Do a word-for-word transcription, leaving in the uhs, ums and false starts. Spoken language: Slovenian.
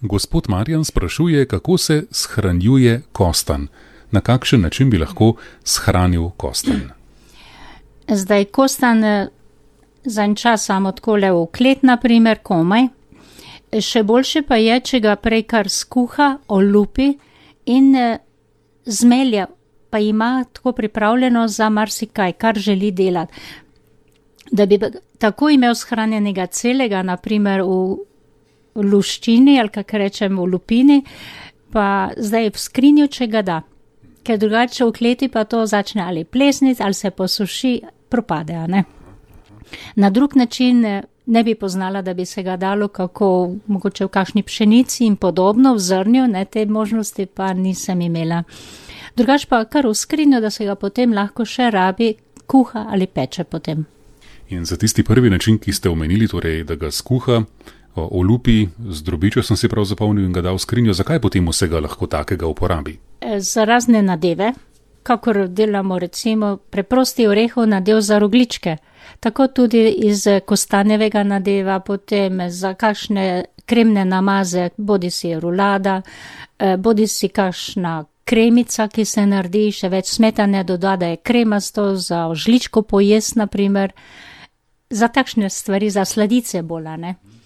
Gospod Marjan sprašuje, kako se shranjuje kostanj. Na kakšen način bi lahko shranil kostanj? Zdaj, kostanj za en čas samo takole v klet, na primer, komaj. Še boljše pa je, če ga prej kar skuha, olupi in zmelja, pa ima tako pripravljeno za marsikaj, kar želi delati. Da bi tako imel shranjenega celega, na primer v luščini ali kak rečem v lupini, pa zdaj v skrinju, če ga da. Ker drugače v kleti pa to začne ali plesniti, ali se posuši, propade, a ne. Na drug način ne bi poznala, da bi se ga dalo kako mogoče v kakšni pšenici in podobno, v zrnju, ne, te možnosti pa nisem imela. Drugač pa kar v skrinju, da se ga potem lahko še rabi, kuha ali peče potem. In za tisti prvi način, ki ste omenili, torej, da ga skuha, olupi, z drobičo sem si prav zapomnil in ga dal v skrinjo, zakaj potem vsega lahko takega uporabi? Za razne nadeve, kakor delamo recimo preprosti orehov nadev za rogljičke, tako tudi iz kostanjevega nadeva, potem za kakšne kremne namaze, bodi si rulada, bodi si kakšna kremica, ki se naredi, še več smetane doda, da je kremasto, za žličko pojest, na primer, za takšne stvari, za sladice bolj, ne.